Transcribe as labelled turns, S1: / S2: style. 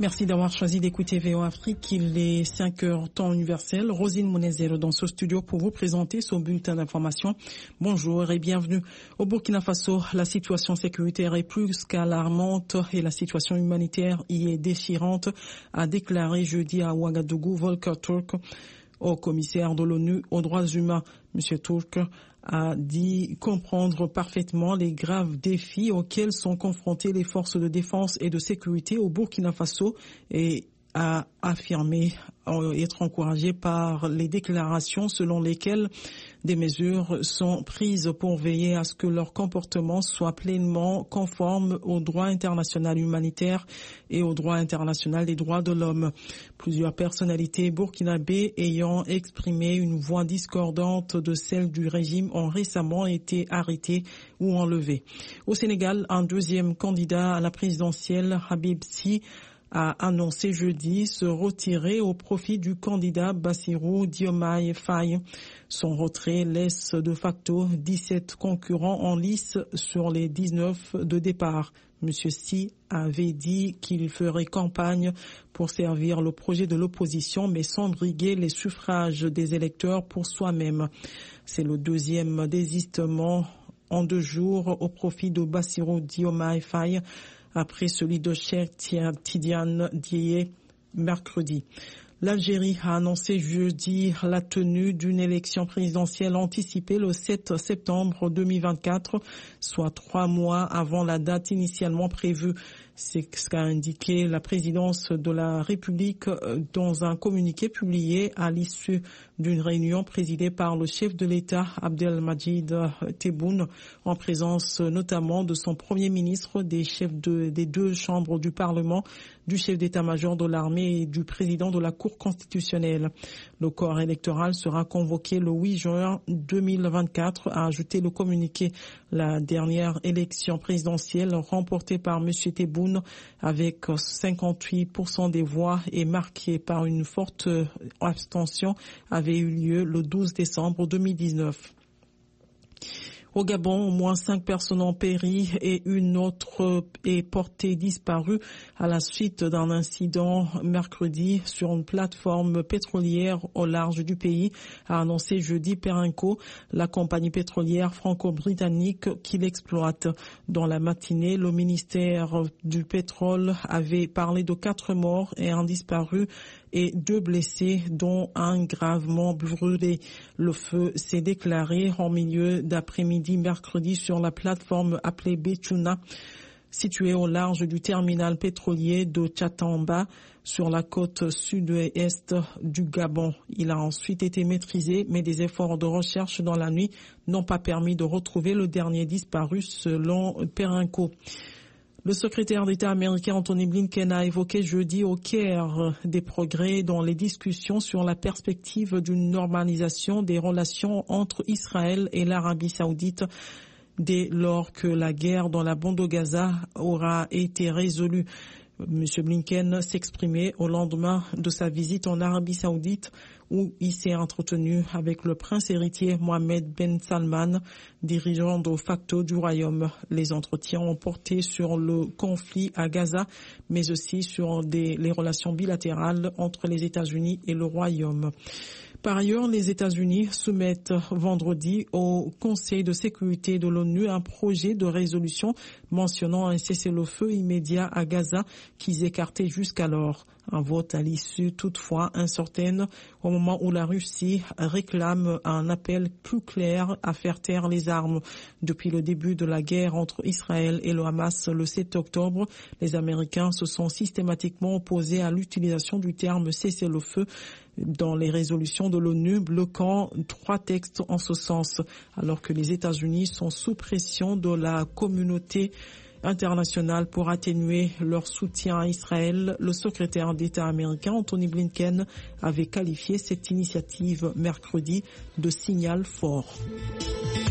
S1: Merci d'avoir choisi d'écouter VOA Afrique. Il est 5h temps universel. Rosine Monezero dans ce studio pour vous présenter son bulletin d'information. Bonjour et bienvenue. Au Burkina Faso, la situation sécuritaire est plus qu'alarmante et la situation humanitaire y est déchirante, a déclaré jeudi à Ouagadougou Volker Turk, au commissaire de l'ONU aux droits humains. Monsieur Turk a dit comprendre parfaitement les graves défis auxquels sont confrontées les forces de défense et de sécurité au Burkina Faso et a affirmé être encouragé par les déclarations selon lesquelles des mesures sont prises pour veiller à ce que leur comportement soit pleinement conforme au droit international humanitaire et au droit international des droits de l'homme. Plusieurs personnalités burkinabées ayant exprimé une voix discordante de celle du régime ont récemment été arrêtés ou enlevés. Au Sénégal, un deuxième candidat à la présidentielle, Habib Sy, a annoncé jeudi se retirer au profit du candidat Bassirou Diomaye Faye. Son retrait laisse de facto 17 concurrents en lice sur les 19 de départ. Monsieur Sy avait dit qu'il ferait campagne pour servir le projet de l'opposition, mais sans briguer les suffrages des électeurs pour soi-même. C'est le deuxième désistement en 2 jours au profit de Bassirou Diomaye Faye, après celui de Cheikh Tidiane Dièye mercredi. L'Algérie a annoncé jeudi la tenue d'une élection présidentielle anticipée le 7 septembre 2024, soit 3 mois avant la date initialement prévue. C'est ce qu'a indiqué la présidence de la République dans un communiqué publié à l'issue d'une réunion présidée par le chef de l'État Abdelmadjid Tebboune, en présence notamment de son premier ministre, des chefs des 2 chambres du Parlement, du chef d'état-major de l'armée et du président de la Cour constitutionnelle. Le corps électoral sera convoqué le 8 juin 2024, a ajouté le communiqué. La dernière élection présidentielle remportée par M. Tebboune avec 58% des voix et marquée par une forte abstention avait eu lieu le 12 décembre 2019. Au Gabon, au moins 5 personnes ont péri et une autre est portée disparue à la suite d'un incident mercredi sur une plateforme pétrolière au large du pays, a annoncé jeudi Perenco, la compagnie pétrolière franco-britannique qui l'exploite. Dans la matinée, le ministère du pétrole avait parlé de 4 morts et un disparu et 2 blessés, dont un gravement brûlé. Le feu s'est déclaré en milieu d'après-midi mercredi sur la plateforme appelée Betchouna, située au large du terminal pétrolier de Tchatamba, sur la côte sud-est du Gabon. Il a ensuite été maîtrisé, mais des efforts de recherche dans la nuit n'ont pas permis de retrouver le dernier disparu, selon Perenco. Le secrétaire d'État américain Anthony Blinken a évoqué jeudi au Caire des progrès dans les discussions sur la perspective d'une normalisation des relations entre Israël et l'Arabie saoudite dès lors que la guerre dans la bande de Gaza aura été résolue. M. Blinken s'exprimait au lendemain de sa visite en Arabie saoudite où il s'est entretenu avec le prince héritier Mohammed Ben Salman, dirigeant de facto du royaume. Les entretiens ont porté sur le conflit à Gaza, mais aussi sur les relations bilatérales entre les États-Unis et le royaume. Par ailleurs, les États-Unis soumettent vendredi au Conseil de sécurité de l'ONU un projet de résolution mentionnant un cessez-le-feu immédiat à Gaza qu'ils écartaient jusqu'alors. Un vote à l'issue toutefois incertaine au moment où la Russie réclame un appel plus clair à faire taire les armes. Depuis le début de la guerre entre Israël et le Hamas le 7 octobre, les Américains se sont systématiquement opposés à l'utilisation du terme cessez-le-feu dans les résolutions de l'ONU, bloquant 3 textes en ce sens, alors que les États-Unis sont sous pression de la communauté internationale pour atténuer leur soutien à Israël. Le secrétaire d'État américain Anthony Blinken avait qualifié cette initiative mercredi de signal fort.